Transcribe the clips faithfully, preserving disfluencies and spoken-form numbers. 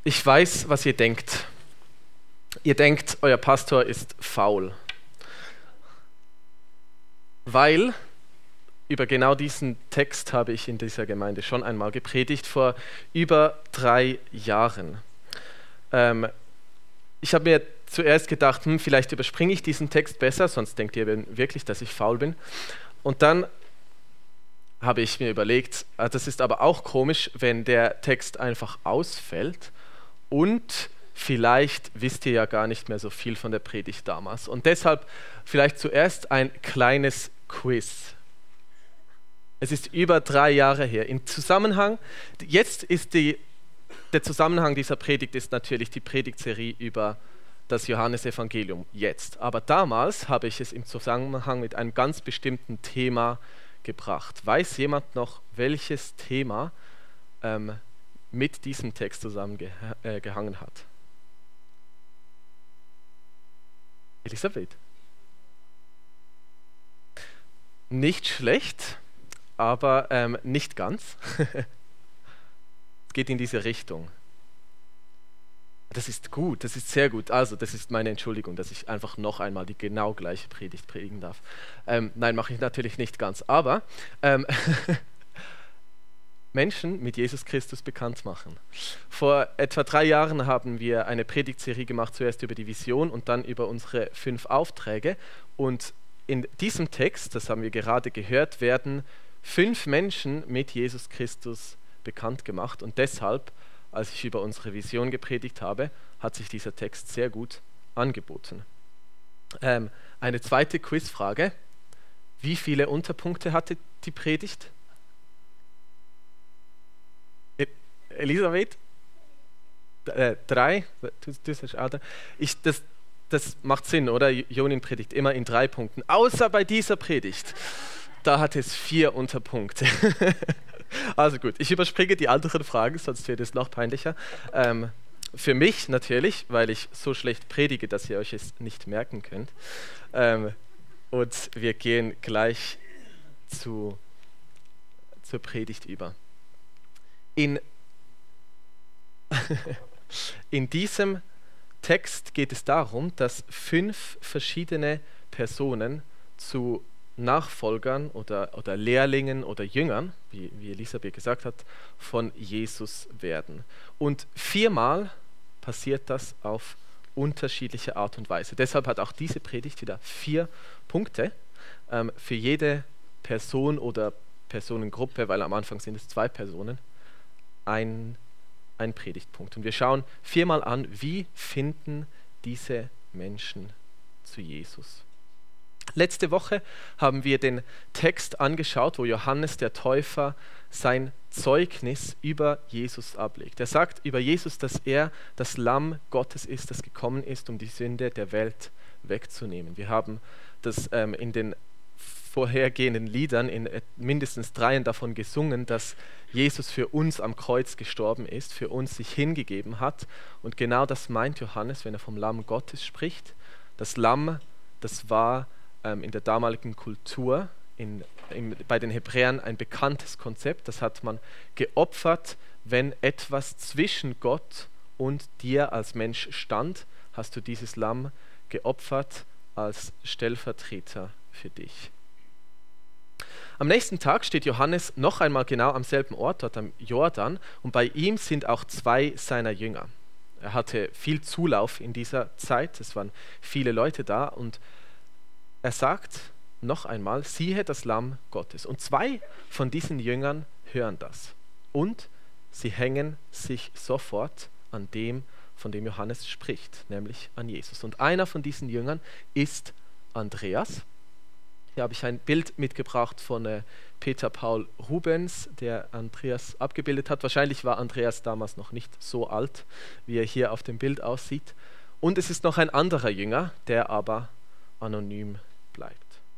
Ich weiß, was ihr denkt. Ihr denkt, euer Pastor ist faul. Weil über genau diesen Text habe ich in dieser Gemeinde schon einmal gepredigt, vor über drei Jahren. Ähm, ich habe mir zuerst gedacht, hm, vielleicht überspringe ich diesen Text besser, sonst denkt ihr wirklich, dass ich faul bin. Und dann habe ich mir überlegt, das ist aber auch komisch, wenn der Text einfach ausfällt und vielleicht wisst ihr ja gar nicht mehr so viel von der Predigt damals. Und deshalb vielleicht zuerst ein kleines Quiz. Es ist über drei Jahre her. Im Zusammenhang, jetzt ist die, der Zusammenhang dieser Predigt ist natürlich die Predigtserie über das Johannesevangelium jetzt. Aber damals habe ich es im Zusammenhang mit einem ganz bestimmten Thema gebracht. Weiß jemand noch, welches Thema ähm, mit diesem Text zusammengehangen äh, hat? Elisabeth? Nicht schlecht, aber ähm, nicht ganz. Es geht in diese Richtung. Das ist gut, das ist sehr gut. Also, das ist meine Entschuldigung, dass ich einfach noch einmal die genau gleiche Predigt predigen darf. Ähm, nein, mache ich natürlich nicht ganz. Aber ähm, Menschen mit Jesus Christus bekannt machen. Vor etwa drei Jahren haben wir eine Predigtserie gemacht, zuerst über die Vision und dann über unsere fünf Aufträge. Und in diesem Text, das haben wir gerade gehört, werden fünf Menschen mit Jesus Christus bekannt gemacht. Und deshalb, als ich über unsere Vision gepredigt habe, hat sich dieser Text sehr gut angeboten. Ähm, eine zweite Quizfrage. Wie viele Unterpunkte hatte die Predigt? Elisabeth? Äh, drei? Ich, das, das macht Sinn, oder? Jonin predigt immer in drei Punkten. Außer bei dieser Predigt. Da hat es vier Unterpunkte. Also gut, ich überspringe die anderen Fragen, sonst wird es noch peinlicher. Ähm, für mich natürlich, weil ich so schlecht predige, dass ihr euch es nicht merken könnt. Ähm, und wir gehen gleich zu, zur Predigt über. In, in diesem Text geht es darum, dass fünf verschiedene Personen zu Nachfolgern oder, oder Lehrlingen oder Jüngern, wie, wie Elisabeth gesagt hat, von Jesus werden. Und viermal passiert das auf unterschiedliche Art und Weise. Deshalb hat auch diese Predigt wieder vier Punkte ähm, für jede Person oder Personengruppe, weil am Anfang sind es zwei Personen, ein, ein Predigtpunkt. Und wir schauen viermal an, wie finden diese Menschen zu Jesus. Letzte Woche haben wir den Text angeschaut, wo Johannes der Täufer sein Zeugnis über Jesus ablegt. Er sagt über Jesus, dass er das Lamm Gottes ist, das gekommen ist, um die Sünde der Welt wegzunehmen. Wir haben das ähm, in den vorhergehenden Liedern, in mindestens dreien davon gesungen, dass Jesus für uns am Kreuz gestorben ist, für uns sich hingegeben hat. Und genau das meint Johannes, wenn er vom Lamm Gottes spricht. Das Lamm, das war in der damaligen Kultur, in, in, bei den Hebräern ein bekanntes Konzept. Das hat man geopfert, wenn etwas zwischen Gott und dir als Mensch stand, hast du dieses Lamm geopfert als Stellvertreter für dich. Am nächsten Tag steht Johannes noch einmal genau am selben Ort, dort am Jordan, und bei ihm sind auch zwei seiner Jünger. Er hatte viel Zulauf in dieser Zeit, es waren viele Leute da, und er sagt noch einmal, siehe das Lamm Gottes. Und zwei von diesen Jüngern hören das. Und sie hängen sich sofort an dem, von dem Johannes spricht, nämlich an Jesus. Und einer von diesen Jüngern ist Andreas. Hier habe ich ein Bild mitgebracht von äh, Peter Paul Rubens, der Andreas abgebildet hat. Wahrscheinlich war Andreas damals noch nicht so alt, wie er hier auf dem Bild aussieht. Und es ist noch ein anderer Jünger, der aber anonym bleibt.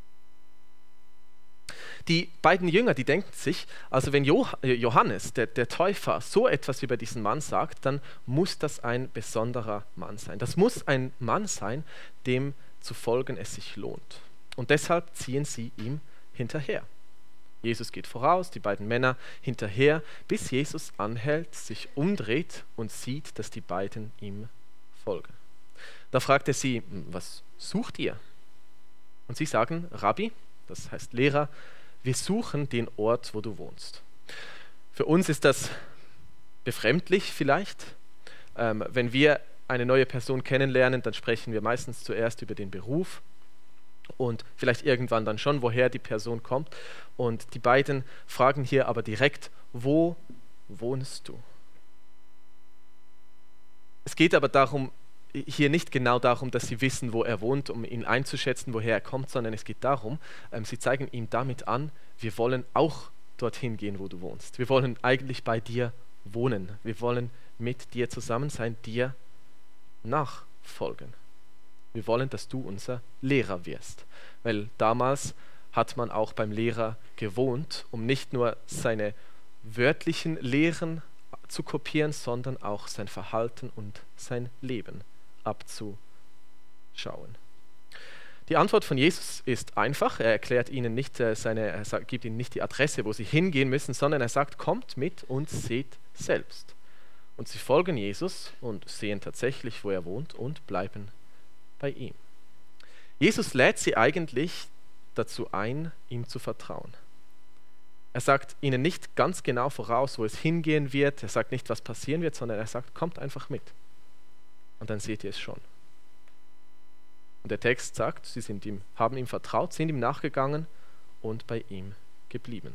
Die beiden Jünger, die denken sich, also wenn Johannes, der, der Täufer, so etwas über diesen Mann sagt, dann muss das ein besonderer Mann sein. Das muss ein Mann sein, dem zu folgen es sich lohnt. Und deshalb ziehen sie ihm hinterher. Jesus geht voraus, die beiden Männer hinterher, bis Jesus anhält, sich umdreht und sieht, dass die beiden ihm folgen. Da fragt er sie, was sucht ihr? Und sie sagen, Rabbi, das heißt Lehrer, wir suchen den Ort, wo du wohnst. Für uns ist das befremdlich vielleicht. Ähm, wenn wir eine neue Person kennenlernen, dann sprechen wir meistens zuerst über den Beruf und vielleicht irgendwann dann schon, woher die Person kommt. Und die beiden fragen hier aber direkt, wo wohnst du? Es geht aber darum, hier nicht genau darum, dass sie wissen, wo er wohnt, um ihn einzuschätzen, woher er kommt, sondern es geht darum, ähm, sie zeigen ihm damit an, wir wollen auch dorthin gehen, wo du wohnst. Wir wollen eigentlich bei dir wohnen. Wir wollen mit dir zusammen sein, dir nachfolgen. Wir wollen, dass du unser Lehrer wirst. Weil damals hat man auch beim Lehrer gewohnt, um nicht nur seine wörtlichen Lehren zu kopieren, sondern auch sein Verhalten und sein Leben abzuschauen. Die Antwort von Jesus ist einfach. Er erklärt ihnen nicht äh, seine, er sagt, gibt ihnen nicht die Adresse, wo sie hingehen müssen, sondern er sagt, kommt mit und seht selbst. Und sie folgen Jesus und sehen tatsächlich, wo er wohnt und bleiben bei ihm. Jesus lädt sie eigentlich dazu ein, ihm zu vertrauen. Er sagt ihnen nicht ganz genau voraus, wo es hingehen wird. Er sagt nicht, was passieren wird, sondern er sagt, kommt einfach mit. Und dann seht ihr es schon. Und der Text sagt, sie sind ihm, haben ihm vertraut, sind ihm nachgegangen und bei ihm geblieben.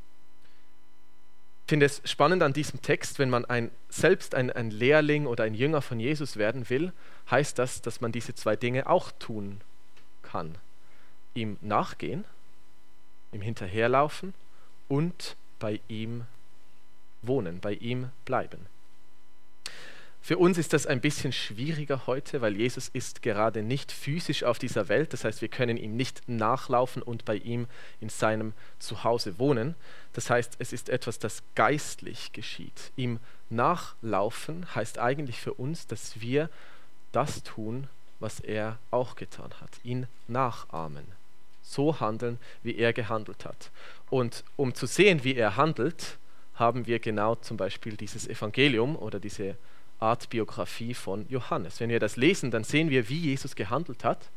Ich finde es spannend an diesem Text, wenn man ein, selbst ein, ein Lehrling oder ein Jünger von Jesus werden will, heißt das, dass man diese zwei Dinge auch tun kann. Ihm nachgehen, ihm hinterherlaufen und bei ihm wohnen, bei ihm bleiben. Für uns ist das ein bisschen schwieriger heute, weil Jesus ist gerade nicht physisch auf dieser Welt. Das heißt, wir können ihm nicht nachlaufen und bei ihm in seinem Zuhause wohnen. Das heißt, es ist etwas, das geistlich geschieht. Ihm nachlaufen heißt eigentlich für uns, dass wir das tun, was er auch getan hat. Ihn nachahmen. So handeln, wie er gehandelt hat. Und um zu sehen, wie er handelt, haben wir genau zum Beispiel dieses Evangelium oder diese Art Biografie von Johannes. Wenn wir das lesen, dann sehen wir, wie Jesus gehandelt hat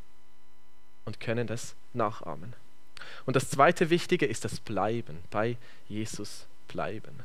und können das nachahmen. Und das zweite Wichtige ist das Bleiben, bei Jesus bleiben.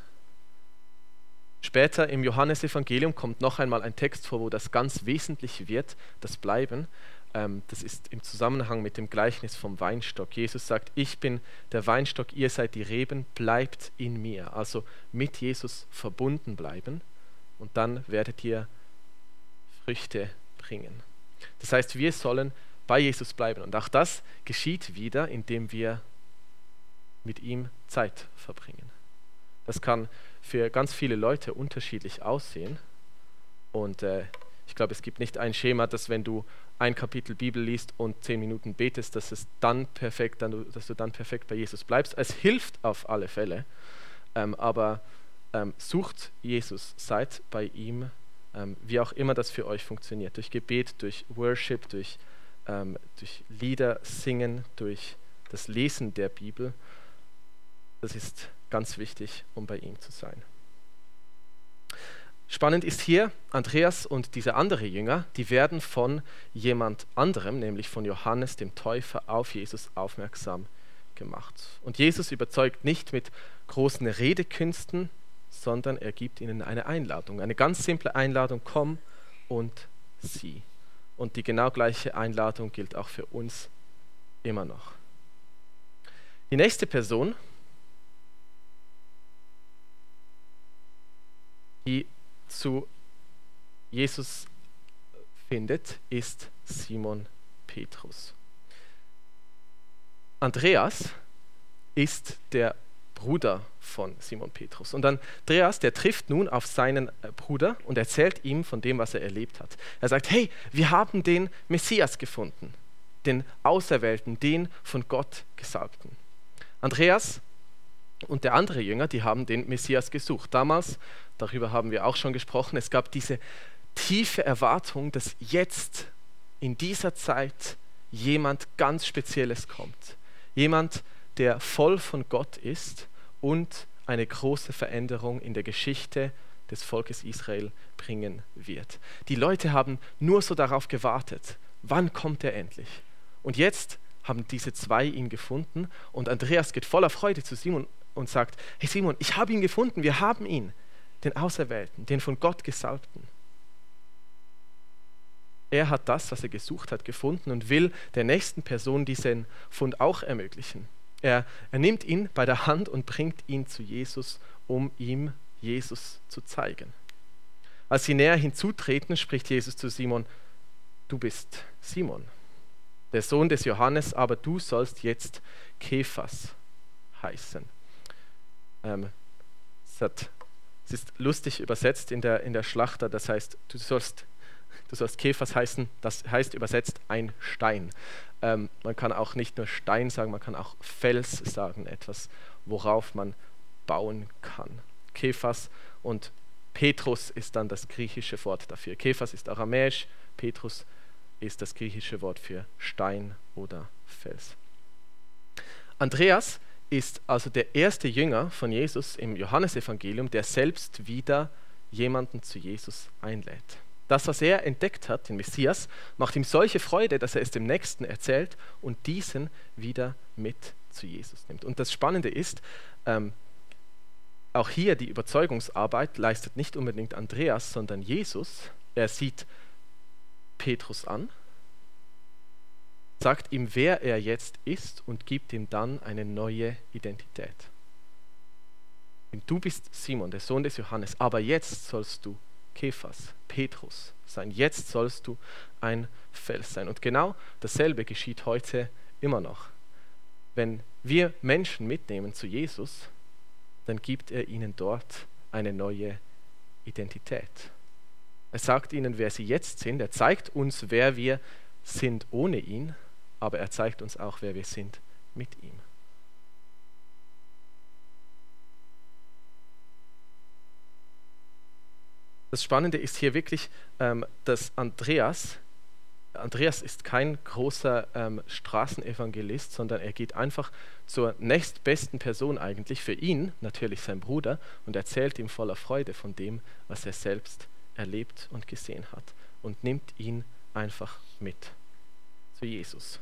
Später im Johannesevangelium kommt noch einmal ein Text vor, wo das ganz wesentlich wird, das Bleiben. Ähm, das ist im Zusammenhang mit dem Gleichnis vom Weinstock. Jesus sagt, ich bin der Weinstock, ihr seid die Reben, bleibt in mir. Also mit Jesus verbunden bleiben. Und dann werdet ihr Früchte bringen. Das heißt, wir sollen bei Jesus bleiben. Und auch das geschieht wieder, indem wir mit ihm Zeit verbringen. Das kann für ganz viele Leute unterschiedlich aussehen. Und äh, ich glaube, es gibt nicht ein Schema, dass wenn du ein Kapitel Bibel liest und zehn Minuten betest, dass es dann perfekt, dann, dass du dann perfekt bei Jesus bleibst. Es hilft auf alle Fälle, ähm, aber Ähm, sucht Jesus, seid bei ihm, ähm, wie auch immer das für euch funktioniert. Durch Gebet, durch Worship, durch, ähm, durch Lieder singen, durch das Lesen der Bibel. Das ist ganz wichtig, um bei ihm zu sein. Spannend ist hier, Andreas und dieser andere Jünger, die werden von jemand anderem, nämlich von Johannes dem Täufer, auf Jesus aufmerksam gemacht. Und Jesus überzeugt nicht mit großen Redekünsten, sondern er gibt ihnen eine Einladung, eine ganz simple Einladung, komm und sieh. Und die genau gleiche Einladung gilt auch für uns immer noch. Die nächste Person, die zu Jesus findet, ist Simon Petrus. Andreas ist der Bruder von Simon Petrus. Und Andreas, der trifft nun auf seinen Bruder und erzählt ihm von dem, was er erlebt hat. Er sagt, hey, wir haben den Messias gefunden, den Auserwählten, den von Gott Gesalbten. Andreas und der andere Jünger, die haben den Messias gesucht. Damals, darüber haben wir auch schon gesprochen, es gab diese tiefe Erwartung, dass jetzt in dieser Zeit jemand ganz Spezielles kommt. Jemand, der voll von Gott ist und eine große Veränderung in der Geschichte des Volkes Israel bringen wird. Die Leute haben nur so darauf gewartet, wann kommt er endlich? Und jetzt haben diese zwei ihn gefunden und Andreas geht voller Freude zu Simon und sagt, hey Simon, ich habe ihn gefunden, wir haben ihn, den Auserwählten, den von Gott Gesalbten. Er hat das, was er gesucht hat, gefunden und will der nächsten Person diesen Fund auch ermöglichen. Er, er nimmt ihn bei der Hand und bringt ihn zu Jesus, um ihm Jesus zu zeigen. Als sie näher hinzutreten, spricht Jesus zu Simon, du bist Simon, der Sohn des Johannes, aber du sollst jetzt Kephas heißen. Ähm, es, hat, es ist lustig übersetzt in der, in der Schlachter, das heißt, du sollst Du sollst Kephas heißen, das heißt übersetzt ein Stein. Ähm, man kann auch nicht nur Stein sagen, man kann auch Fels sagen, etwas, worauf man bauen kann. Kephas und Petrus ist dann das griechische Wort dafür. Kephas ist aramäisch, Petrus ist das griechische Wort für Stein oder Fels. Andreas ist also der erste Jünger von Jesus im Johannesevangelium, der selbst wieder jemanden zu Jesus einlädt. Das, was er entdeckt hat, den Messias, macht ihm solche Freude, dass er es dem Nächsten erzählt und diesen wieder mit zu Jesus nimmt. Und das Spannende ist, ähm, auch hier die Überzeugungsarbeit leistet nicht unbedingt Andreas, sondern Jesus. Er sieht Petrus an, sagt ihm, wer er jetzt ist und gibt ihm dann eine neue Identität. Du bist Simon, der Sohn des Johannes, aber jetzt sollst du Kephas, Petrus sein. Jetzt sollst du ein Fels sein. Und genau dasselbe geschieht heute immer noch. Wenn wir Menschen mitnehmen zu Jesus, dann gibt er ihnen dort eine neue Identität. Er sagt ihnen, wer sie jetzt sind. Er zeigt uns, wer wir sind ohne ihn, aber er zeigt uns auch, wer wir sind mit ihm. Das Spannende ist hier wirklich, ähm, dass Andreas, Andreas ist kein großer ähm, Straßenevangelist, sondern er geht einfach zur nächstbesten Person eigentlich, für ihn natürlich sein Bruder, und erzählt ihm voller Freude von dem, was er selbst erlebt und gesehen hat und nimmt ihn einfach mit zu Jesus.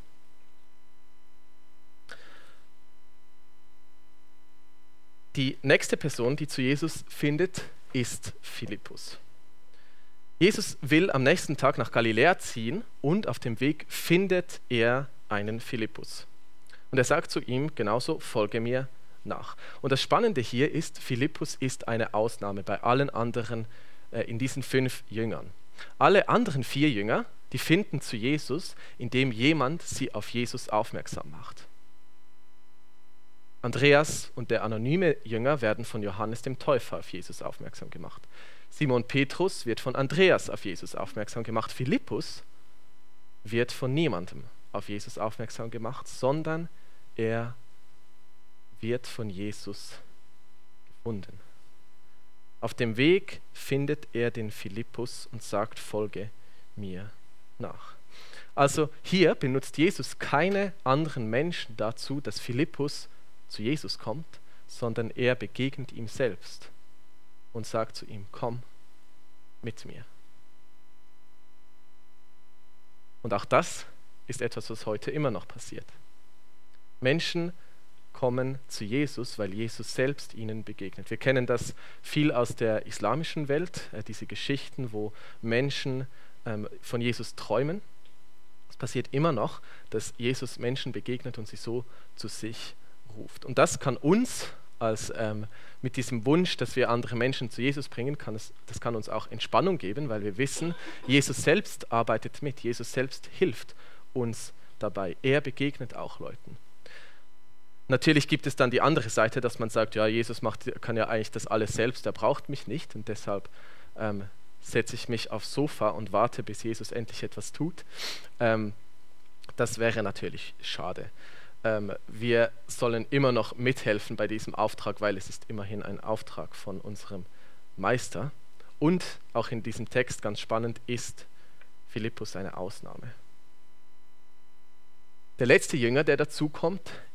Die nächste Person, die zu Jesus findet, ist Philippus. Jesus will am nächsten Tag nach Galiläa ziehen und auf dem Weg findet er einen Philippus. Und er sagt zu ihm genauso, folge mir nach. Und das Spannende hier ist, Philippus ist eine Ausnahme bei allen anderen äh, in diesen fünf Jüngern. Alle anderen vier Jünger, die finden zu Jesus, indem jemand sie auf Jesus aufmerksam macht. Andreas und der anonyme Jünger werden von Johannes dem Täufer auf Jesus aufmerksam gemacht. Simon Petrus wird von Andreas auf Jesus aufmerksam gemacht. Philippus wird von niemandem auf Jesus aufmerksam gemacht, sondern er wird von Jesus gefunden. Auf dem Weg findet er den Philippus und sagt, folge mir nach. Also hier benutzt Jesus keine anderen Menschen dazu, dass Philippus zu Jesus kommt, sondern er begegnet ihm selbst und sagt zu ihm, komm mit mir. Und auch das ist etwas, was heute immer noch passiert. Menschen kommen zu Jesus, weil Jesus selbst ihnen begegnet. Wir kennen das viel aus der islamischen Welt, äh, diese Geschichten, wo Menschen ähm, von Jesus träumen. Es passiert immer noch, dass Jesus Menschen begegnet und sie so zu sich ruft. Und das kann uns, als ähm, mit diesem Wunsch, dass wir andere Menschen zu Jesus bringen, kann es, das kann uns auch Entspannung geben, weil wir wissen, Jesus selbst arbeitet mit, Jesus selbst hilft uns dabei. Er begegnet auch Leuten. Natürlich gibt es dann die andere Seite, dass man sagt, ja, Jesus macht, kann ja eigentlich das alles selbst, er braucht mich nicht und deshalb ähm, setze ich mich aufs Sofa und warte, bis Jesus endlich etwas tut. Ähm, das wäre natürlich schade. Ähm, wir sollen immer noch mithelfen bei diesem Auftrag, weil es ist immerhin ein Auftrag von unserem Meister. Und auch in diesem Text ganz spannend ist Philippus eine Ausnahme. Der letzte Jünger, der dazukommt,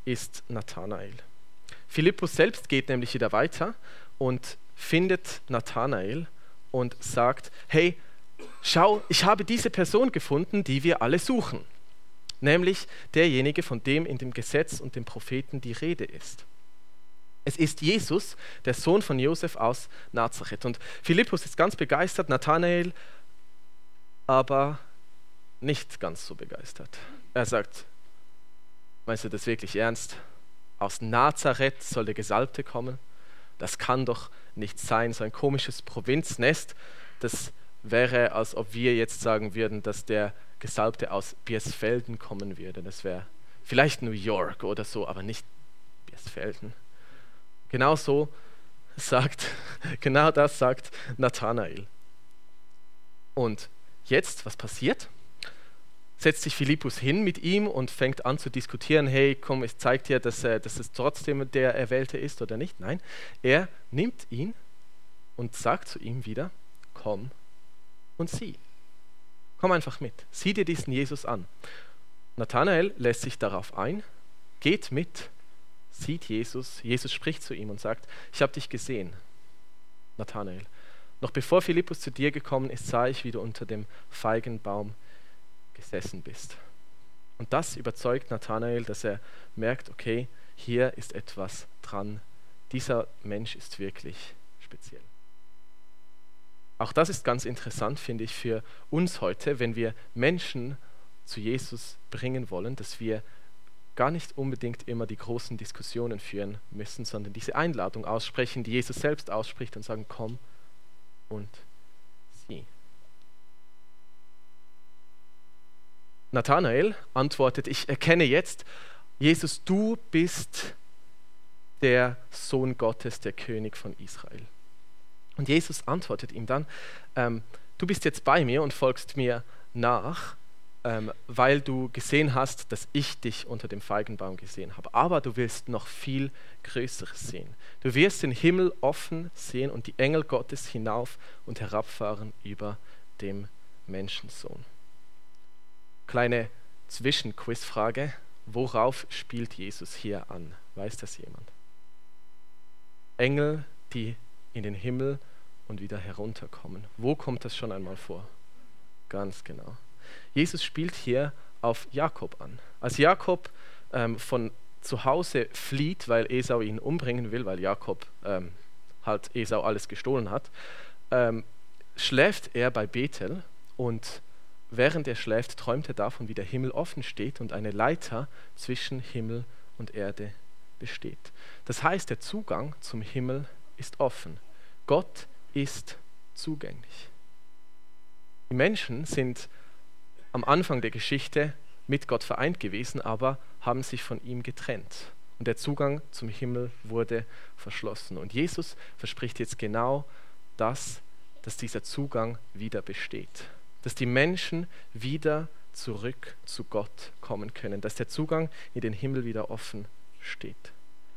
ist Nathanael. Philippus selbst geht nämlich wieder weiter und findet Nathanael und sagt, hey, schau, ich habe diese Person gefunden, die wir alle suchen. Nämlich derjenige, von dem in dem Gesetz und dem Propheten die Rede ist. Es ist Jesus, der Sohn von Josef aus Nazareth. Und Philippus ist ganz begeistert, Nathanael aber nicht ganz so begeistert. Er sagt, meinst du das wirklich ernst? Aus Nazareth soll der Gesalbte kommen? Das kann doch nicht sein, so ein komisches Provinznest. Das wäre, als ob wir jetzt sagen würden, dass der Gesalbte aus Biersfelden kommen würde. Das wäre vielleicht New York oder so, aber nicht Biersfelden. Genau so sagt, genau das sagt Nathanael. Und jetzt, was passiert? Setzt sich Philippus hin mit ihm und fängt an zu diskutieren, hey, komm, ich zeig dir, dass, äh, dass es trotzdem der Erwählte ist oder nicht. Nein, er nimmt ihn und sagt zu ihm wieder, komm und sieh. Komm einfach mit, sieh dir diesen Jesus an. Nathanael lässt sich darauf ein, geht mit, sieht Jesus, Jesus spricht zu ihm und sagt, ich habe dich gesehen, Nathanael. Noch bevor Philippus zu dir gekommen ist, sah ich, wie du unter dem Feigenbaum gesessen bist. Und das überzeugt Nathanael, dass er merkt, okay, hier ist etwas dran. Dieser Mensch ist wirklich speziell. Auch das ist ganz interessant, finde ich, für uns heute, wenn wir Menschen zu Jesus bringen wollen, dass wir gar nicht unbedingt immer die großen Diskussionen führen müssen, sondern diese Einladung aussprechen, die Jesus selbst ausspricht und sagen, komm und sieh. Nathanael antwortet, ich erkenne jetzt, Jesus, du bist der Sohn Gottes, der König von Israel. Und Jesus antwortet ihm dann, ähm, du bist jetzt bei mir und folgst mir nach, ähm, weil du gesehen hast, dass ich dich unter dem Feigenbaum gesehen habe. Aber du willst noch viel Größeres sehen. Du wirst den Himmel offen sehen und die Engel Gottes hinauf und herabfahren über dem Menschensohn. Kleine Zwischenquizfrage, worauf spielt Jesus hier an? Weiß das jemand? Engel, die in den Himmel und wieder herunterkommen. Wo kommt das schon einmal vor? Ganz genau. Jesus spielt hier auf Jakob an. Als Jakob ähm, von zu Hause flieht, weil Esau ihn umbringen will, weil Jakob ähm, halt Esau alles gestohlen hat, ähm, schläft er bei Bethel und während er schläft, träumt er davon, wie der Himmel offen steht und eine Leiter zwischen Himmel und Erde besteht. Das heißt, der Zugang zum Himmel ist offen. Gott ist zugänglich. Die Menschen sind am Anfang der Geschichte mit Gott vereint gewesen, aber haben sich von ihm getrennt. Und der Zugang zum Himmel wurde verschlossen. Und Jesus verspricht jetzt genau das, dass dieser Zugang wieder besteht. Dass die Menschen wieder zurück zu Gott kommen können. Dass der Zugang in den Himmel wieder offen steht.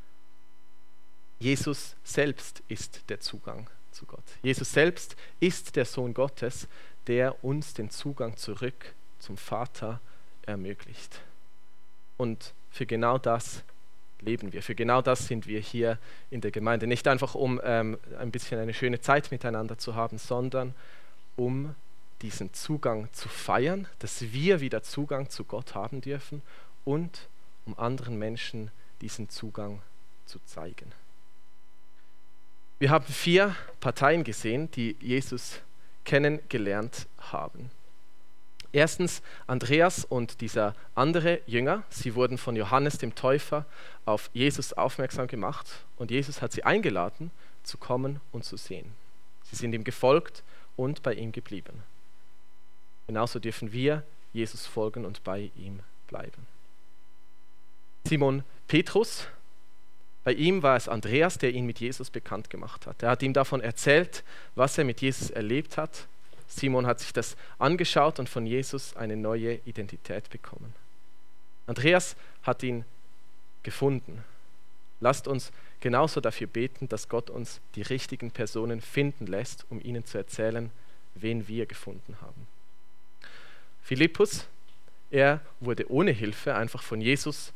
Jesus selbst ist der Zugang zu Gott. Jesus selbst ist der Sohn Gottes, der uns den Zugang zurück zum Vater ermöglicht. Und für genau das leben wir. Für genau das sind wir hier in der Gemeinde. Nicht einfach, um ähm, ein bisschen eine schöne Zeit miteinander zu haben, sondern um diesen Zugang zu feiern, dass wir wieder Zugang zu Gott haben dürfen und um anderen Menschen diesen Zugang zu zeigen. Wir haben vier Parteien gesehen, die Jesus kennengelernt haben. Erstens Andreas und dieser andere Jünger. Sie wurden von Johannes dem Täufer auf Jesus aufmerksam gemacht und Jesus hat sie eingeladen, zu kommen und zu sehen. Sie sind ihm gefolgt und bei ihm geblieben. Genauso dürfen wir Jesus folgen und bei ihm bleiben. Simon Petrus, bei ihm war es Andreas, der ihn mit Jesus bekannt gemacht hat. Er hat ihm davon erzählt, was er mit Jesus erlebt hat. Simon hat sich das angeschaut und von Jesus eine neue Identität bekommen. Andreas hat ihn gefunden. Lasst uns genauso dafür beten, dass Gott uns die richtigen Personen finden lässt, um ihnen zu erzählen, wen wir gefunden haben. Philippus, er wurde ohne Hilfe einfach von Jesus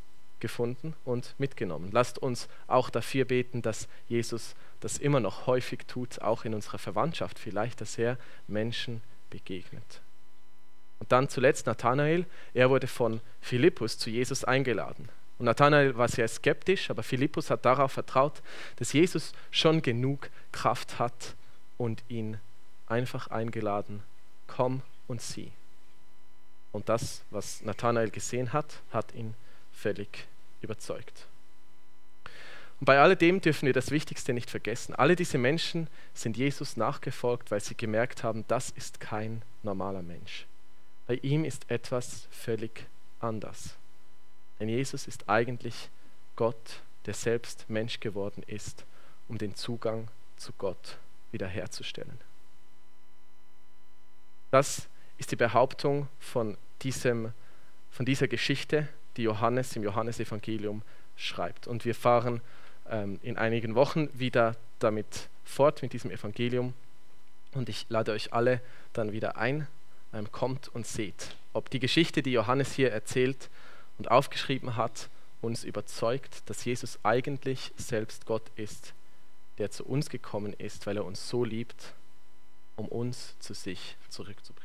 gefunden und mitgenommen. Lasst uns auch dafür beten, dass Jesus das immer noch häufig tut, auch in unserer Verwandtschaft vielleicht, dass er Menschen begegnet. Und dann zuletzt Nathanael, er wurde von Philippus zu Jesus eingeladen. Und Nathanael war sehr skeptisch, aber Philippus hat darauf vertraut, dass Jesus schon genug Kraft hat und ihn einfach eingeladen, komm und sieh. Und das, was Nathanael gesehen hat, hat ihn völlig überzeugt. Und bei alledem dürfen wir das Wichtigste nicht vergessen. Alle diese Menschen sind Jesus nachgefolgt, weil sie gemerkt haben, das ist kein normaler Mensch. Bei ihm ist etwas völlig anders. Denn Jesus ist eigentlich Gott, der selbst Mensch geworden ist, um den Zugang zu Gott wiederherzustellen. Das ist die Behauptung von, diesem, von dieser Geschichte, die Johannes im Johannesevangelium schreibt. Und wir fahren ähm, in einigen Wochen wieder damit fort, mit diesem Evangelium. Und ich lade euch alle dann wieder ein, ähm, kommt und seht, ob die Geschichte, die Johannes hier erzählt und aufgeschrieben hat, uns überzeugt, dass Jesus eigentlich selbst Gott ist, der zu uns gekommen ist, weil er uns so liebt, um uns zu sich zurückzubringen.